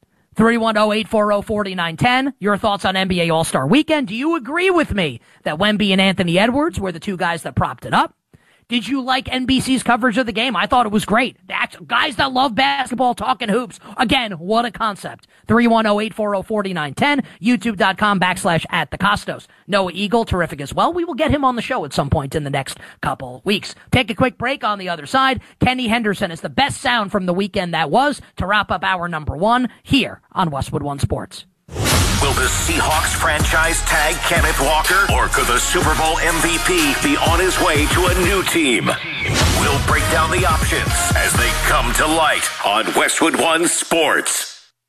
310-840-4910. Your thoughts on NBA All-Star Weekend. Do you agree with me that Wemby and Anthony Edwards were the two guys that propped it up? Did you like NBC's coverage of the game? I thought it was great. Guys that love basketball talking hoops. Again, what a concept. 310-840-4910. YouTube.com/@thecostos. Noah Eagle, terrific as well. We will get him on the show at some point in the next couple weeks. Take a quick break. On the other side, Kenny Henderson is the best sound from the weekend that was to wrap up hour number 1 here on Westwood One Sports. Will the Seahawks franchise tag Kenneth Walker, or could the Super Bowl MVP be on his way to a new team? We'll break down the options as they come to light on Westwood One Sports.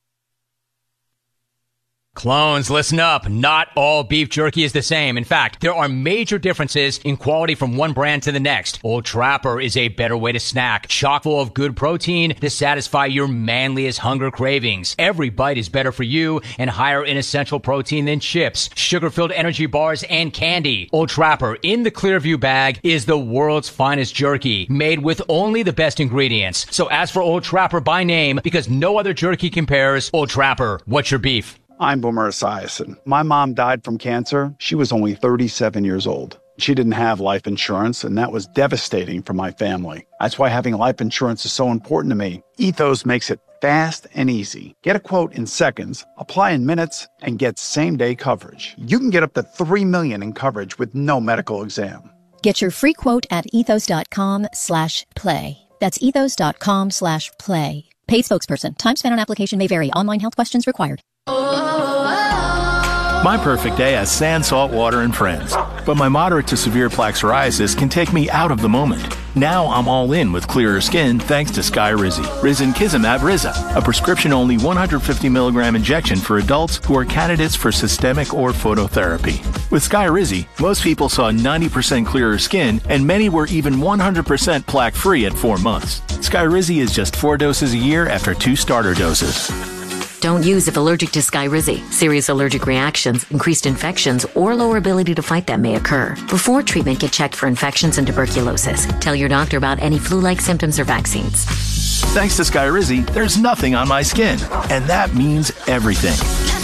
Clones, listen up. Not all beef jerky is the same. In fact, there are major differences in quality from one brand to the next. Old Trapper is a better way to snack, chock full of good protein to satisfy your manliest hunger cravings. Every bite is better for you and higher in essential protein than chips, sugar-filled energy bars, and candy. Old Trapper in the Clearview bag is the world's finest jerky, made with only the best ingredients. So ask for Old Trapper by name because no other jerky compares. Old Trapper, what's your beef? I'm Boomer Esiason. My mom died from cancer. She was only 37 years old. She didn't have life insurance, and that was devastating for my family. That's why having life insurance is so important to me. Ethos makes it fast and easy. Get a quote in seconds, apply in minutes, and get same-day coverage. You can get up to $3 million in coverage with no medical exam. Get your free quote at ethos.com/play. That's ethos.com/play. Paid spokesperson. Time spent on application may vary. Online health questions required. My perfect day has sand, salt water, and friends. but my moderate to severe plaque psoriasis can take me out of the moment. Now I'm all in with clearer skin thanks to Skyrizi. Risankizumab Riza, a prescription-only 150 milligram injection for adults who are candidates for systemic or phototherapy. With Skyrizi, most people saw 90% clearer skin, and many were even 100% plaque-free at 4 months. Skyrizi is just 4 doses a year after 2 starter doses. Don't use if allergic to Skyrizi. Serious allergic reactions, increased infections, or lower ability to fight them may occur. Before treatment, get checked for infections and tuberculosis. Tell your doctor about any flu-like symptoms or vaccines. Thanks to Skyrizi, there's nothing on my skin, and that means everything.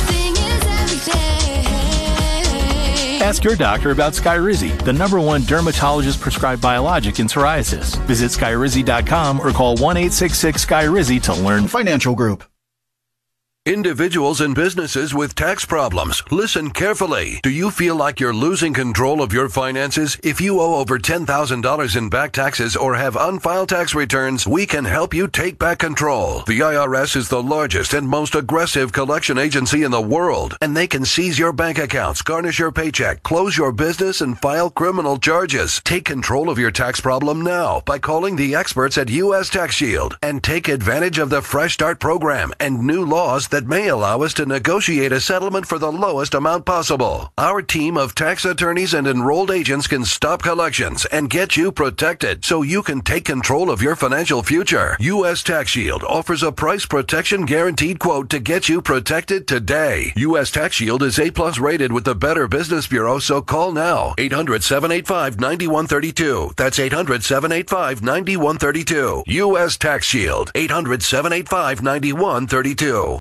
Ask your doctor about Skyrizi, the #1 dermatologist-prescribed biologic in psoriasis. Visit Skyrizi.com or call 1-866-SKYRIZI to learn. Financial Group. Individuals and businesses with tax problems, listen carefully. Do you feel like you're losing control of your finances? If you owe over $10,000 in back taxes or have unfiled tax returns, we can help you take back control. The IRS is the largest and most aggressive collection agency in the world, and they can seize your bank accounts, garnish your paycheck, close your business, and file criminal charges. Take control of your tax problem now by calling the experts at U.S. Tax Shield and take advantage of the Fresh Start program and new laws that may allow us to negotiate a settlement for the lowest amount possible. Our team of tax attorneys and enrolled agents can stop collections and get you protected so you can take control of your financial future. U.S. Tax Shield offers a price protection guaranteed quote to get you protected today. U.S. Tax Shield is A+ rated with the Better Business Bureau, so call now. 800-785-9132. That's 800-785-9132. U.S. Tax Shield. 800-785-9132.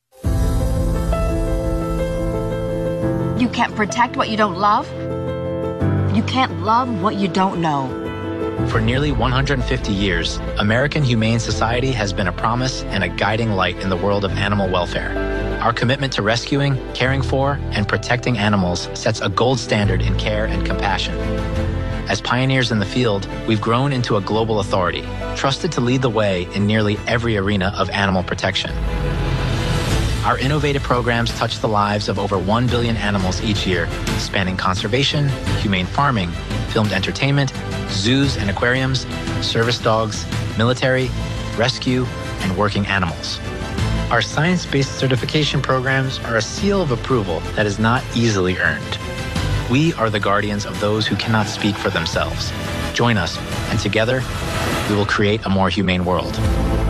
You can't protect what you don't love. You can't love what you don't know. For nearly 150 years, American Humane Society has been a promise and a guiding light in the world of animal welfare. Our commitment to rescuing, caring for, and protecting animals sets a gold standard in care and compassion. As pioneers in the field, we've grown into a global authority, trusted to lead the way in nearly every arena of animal protection. Our innovative programs touch the lives of over 1 billion animals each year, spanning conservation, humane farming, filmed entertainment, zoos and aquariums, service dogs, military, rescue, and working animals. Our science-based certification programs are a seal of approval that is not easily earned. We are the guardians of those who cannot speak for themselves. Join us, and together, we will create a more humane world.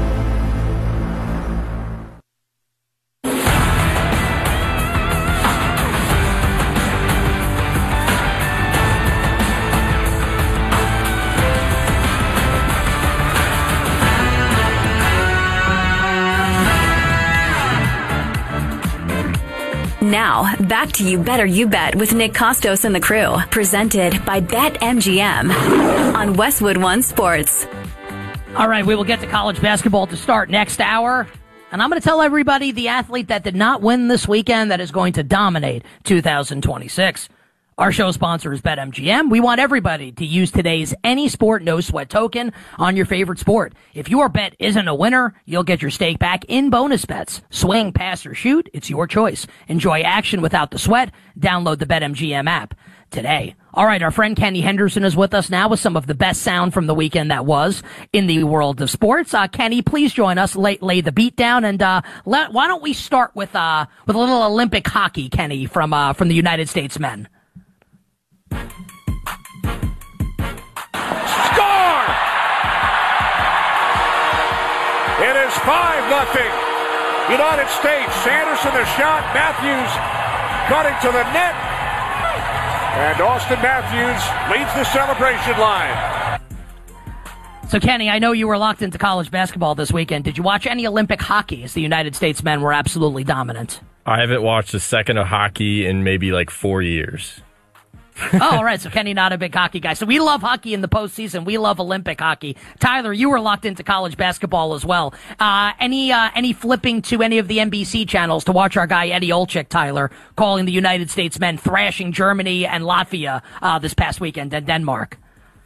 Now, back to You Better You Bet with Nick Costos and the crew. Presented by BetMGM on Westwood One Sports. All right, we will get to college basketball to start next hour. And I'm going to tell everybody the athlete that did not win this weekend that is going to dominate 2026. Our show sponsor is BetMGM. We want everybody to use today's Any Sport No Sweat token on your favorite sport. If your bet isn't a winner, you'll get your stake back in bonus bets. Swing, pass, or shoot, it's your choice. Enjoy action without the sweat. Download the BetMGM app today. All right, our friend Kenny Henderson is with us now with some of the best sound from the weekend that was in the world of sports. Kenny, please join us, lay the beat down, and why don't we start with a little Olympic hockey, Kenny, from the United States men. Score! It is 5-0. United States. Sanderson the shot. Matthews cutting to the net. And Austin Matthews leads the celebration line. So, Kenny, I know you were locked into college basketball this weekend. Did you watch any Olympic hockey as the United States men were absolutely dominant? I haven't watched a second of hockey in maybe like 4 years. Oh, all right. So Kenny, not a big hockey guy. So we love hockey in the postseason. We love Olympic hockey. Tyler, you were locked into college basketball as well. Any flipping to any of the NBC channels to watch our guy Eddie Olczyk, Tyler, calling the United States men thrashing Germany and Latvia this past weekend and Denmark?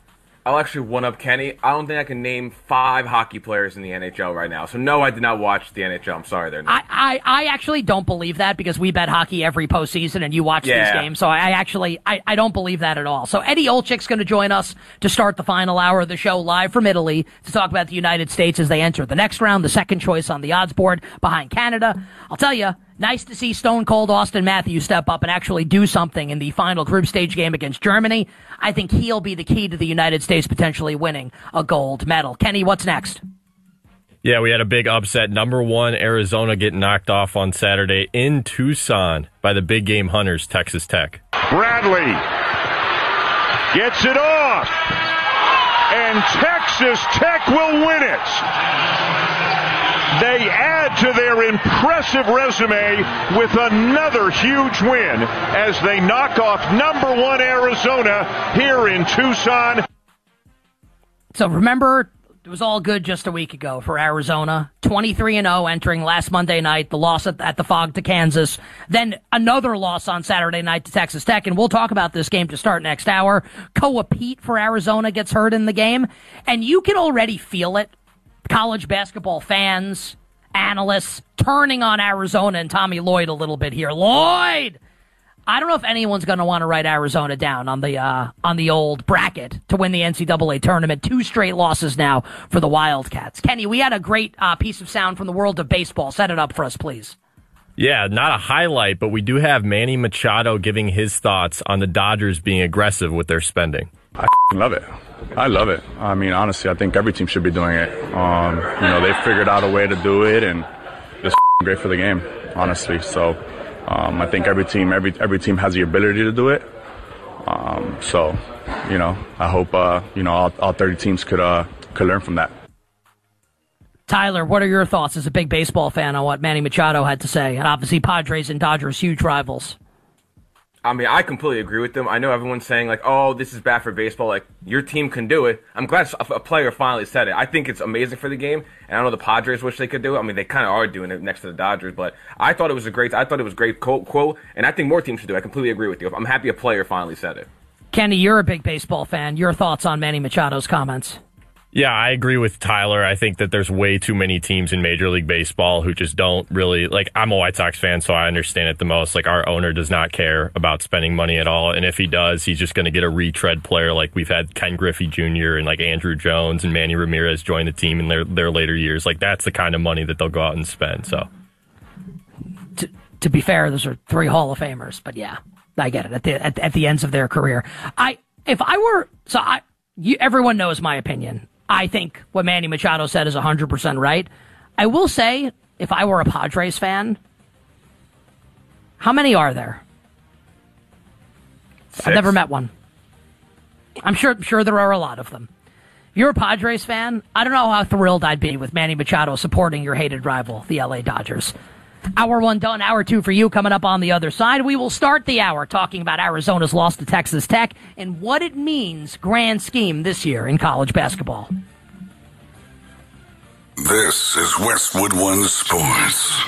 I'll actually one-up Kenny. I don't think I can name 5 hockey players in the NHL right now. So, no, I did not watch the NHL. I'm sorry there. I actually don't believe that because we bet hockey every postseason and you watch these games. So I don't believe that at all. So Eddie Olczyk's going to join us to start the final hour of the show live from Italy to talk about the United States as they enter the next round, the second choice on the odds board behind Canada. I'll tell you, nice to see Stone Cold Austin Matthews step up and actually do something in the final group stage game against Germany. I think he'll be the key to the United States potentially winning a gold medal. Kenny, what's next? Yeah, we had a big upset. Number 1, Arizona get knocked off on Saturday in Tucson by the big game hunters, Texas Tech. Bradley gets it off, and Texas Tech will win it. They add to their impressive resume with another huge win as they knock off number 1 Arizona here in Tucson. So remember, it was all good just a week ago for Arizona. 23-0 entering last Monday night, the loss at the Fog to Kansas. Then another loss on Saturday night to Texas Tech, and we'll talk about this game to start next hour. Koa Pete for Arizona gets hurt in the game, and you can already feel it. College basketball fans, analysts, turning on Arizona and Tommy Lloyd a little bit here. Lloyd! I don't know if anyone's going to want to write Arizona down on the old bracket to win the NCAA tournament. 2 straight losses now for the Wildcats. Kenny, we had a great piece of sound from the world of baseball. Set it up for us, please. Yeah, not a highlight, but we do have Manny Machado giving his thoughts on the Dodgers being aggressive with their spending. I love it. I love it. I mean, honestly, I think every team should be doing it. They figured out a way to do it, and it's great for the game, honestly. So I think every team has the ability to do it. I hope all 30 teams could learn from that. Tyler, what are your thoughts as a big baseball fan on what Manny Machado had to say? And obviously, Padres and Dodgers, huge rivals. I mean, I completely agree with them. I know everyone's saying, like, oh, this is bad for baseball. Like, your team can do it. I'm glad a player finally said it. I think it's amazing for the game, and I know the Padres wish they could do it. I mean, they kind of are doing it next to the Dodgers, but I thought it was a great quote, and I think more teams should do it. I completely agree with you. I'm happy a player finally said it. Kenny, you're a big baseball fan. Your thoughts on Manny Machado's comments? Yeah, I agree with Tyler. I think that there's way too many teams in Major League Baseball who just don't really, like, I'm a White Sox fan, so I understand it the most. Like, our owner does not care about spending money at all, and if he does, he's just going to get a retread player like we've had Ken Griffey Jr. and, like, Andrew Jones and Manny Ramirez join the team in their later years. Like, that's the kind of money that they'll go out and spend, so. To be fair, those are 3 Hall of Famers, but yeah, I get it, at the ends of their career. Everyone knows my opinion. I think what Manny Machado said is 100% right. I will say, if I were a Padres fan, how many are there? 6. I've never met one. I'm sure there are a lot of them. If you're a Padres fan, I don't know how thrilled I'd be with Manny Machado supporting your hated rival, the LA Dodgers. Hour 1 done, hour 2 for you. Coming up on the other side, we will start the hour talking about Arizona's loss to Texas Tech and what it means, grand scheme, this year in college basketball. This is Westwood One Sports.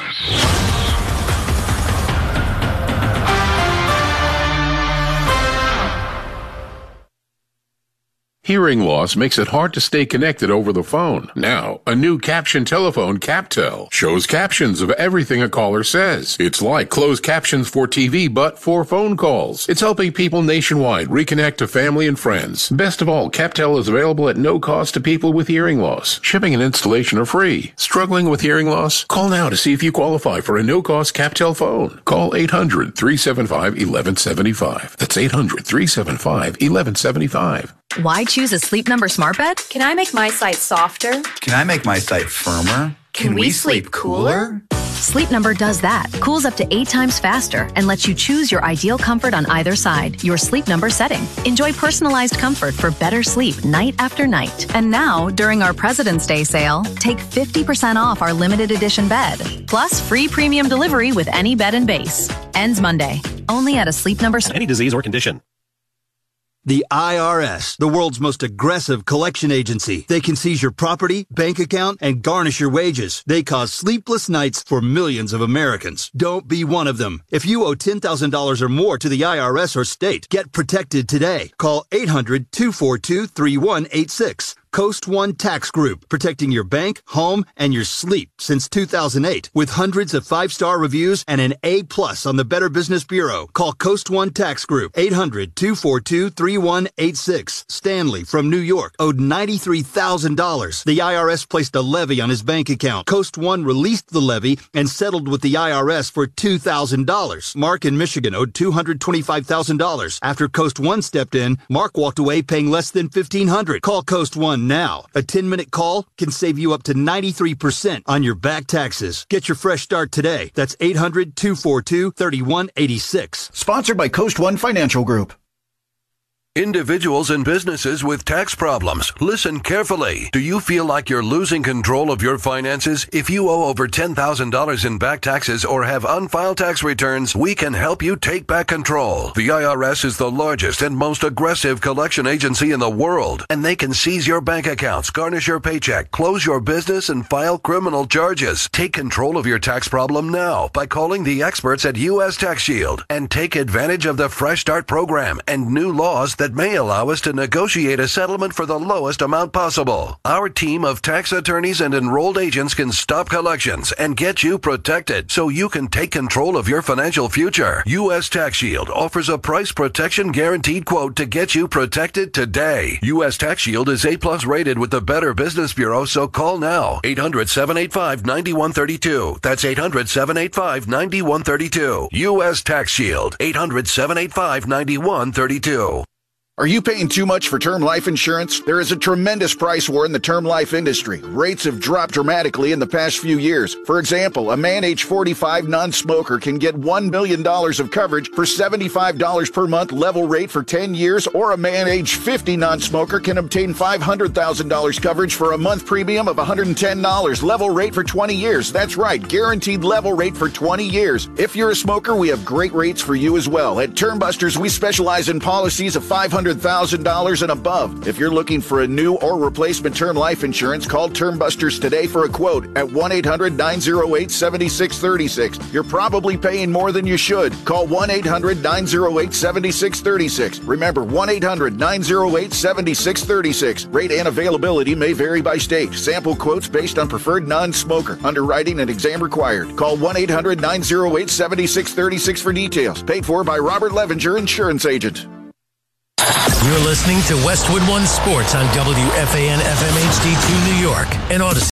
Hearing loss makes it hard to stay connected over the phone. Now, a new caption telephone, CapTel, shows captions of everything a caller says. It's like closed captions for TV, but for phone calls. It's helping people nationwide reconnect to family and friends. Best of all, CapTel is available at no cost to people with hearing loss. Shipping and installation are free. Struggling with hearing loss? Call now to see if you qualify for a no-cost CapTel phone. Call 800-375-1175. That's 800-375-1175. Why choose a Sleep Number smart bed? Can I make my site softer? Can I make my site firmer? Can we sleep cooler? Sleep Number does that. Cools up to 8 times faster and lets you choose your ideal comfort on either side, your Sleep Number setting. Enjoy personalized comfort for better sleep night after night. And now, during our President's Day sale, take 50% off our limited edition bed. Plus free premium delivery with any bed and base. Ends Monday. Only at a Sleep Number. Any disease or condition. The IRS, the world's most aggressive collection agency. They can seize your property, bank account, and garnish your wages. They cause sleepless nights for millions of Americans. Don't be one of them. If you owe $10,000 or more to the IRS or state, get protected today. Call 800-242-3186. Coast One Tax Group, protecting your bank, home, and your sleep since 2008. With hundreds of 5-star reviews and an A+ on the Better Business Bureau. Call Coast One Tax Group, 800-242-3186. Stanley from New York owed $93,000. The IRS placed a levy on his bank account. Coast One released the levy and settled with the IRS for $2,000. Mark in Michigan owed $225,000. After Coast One stepped in, Mark walked away paying less than $1,500. Call Coast One now. A 10-minute call can save you up to 93% on your back taxes. Get your fresh start today. That's 800-242-3186. Sponsored by Coast One Financial Group. Individuals and businesses with tax problems, listen carefully. Do you feel like you're losing control of your finances? If you owe over $10,000 in back taxes or have unfiled tax returns, we can help you take back control. The IRS is the largest and most aggressive collection agency in the world, and they can seize your bank accounts, garnish your paycheck, close your business, and file criminal charges. Take control of your tax problem now by calling the experts at U.S. Tax Shield and take advantage of the Fresh Start program and new laws that may allow us to negotiate a settlement for the lowest amount possible. Our team of tax attorneys and enrolled agents can stop collections and get you protected so you can take control of your financial future. U.S. Tax Shield offers a price protection guaranteed quote to get you protected today. U.S. Tax Shield is A+ rated with the Better Business Bureau, so call now. 800-785-9132. That's 800-785-9132. U.S. Tax Shield. 800-785-9132. Are you paying too much for term life insurance? There is a tremendous price war in the term life industry. Rates have dropped dramatically in the past few years. For example, a man age 45 non-smoker can get $1 million of coverage for $75 per month level rate for 10 years, or a man age 50 non-smoker can obtain $500,000 coverage for a month premium of $110 level rate for 20 years. That's right, guaranteed level rate for 20 years. If you're a smoker, we have great rates for you as well. At Term Busters, we specialize in policies of $500,000 and above. If you're looking for a new or replacement term life insurance, call Term Busters today for a quote at 1-800-908-7636. You're probably paying more than you should. Call 1-800-908-7636. Remember, 1-800-908-7636. Rate and availability may vary by state. Sample quotes based on preferred non-smoker. Underwriting and exam required. Call 1-800-908-7636 for details. Paid for by Robert Levenger, insurance agent. You're listening to Westwood One Sports on WFAN FM HD2 New York and Odyssey.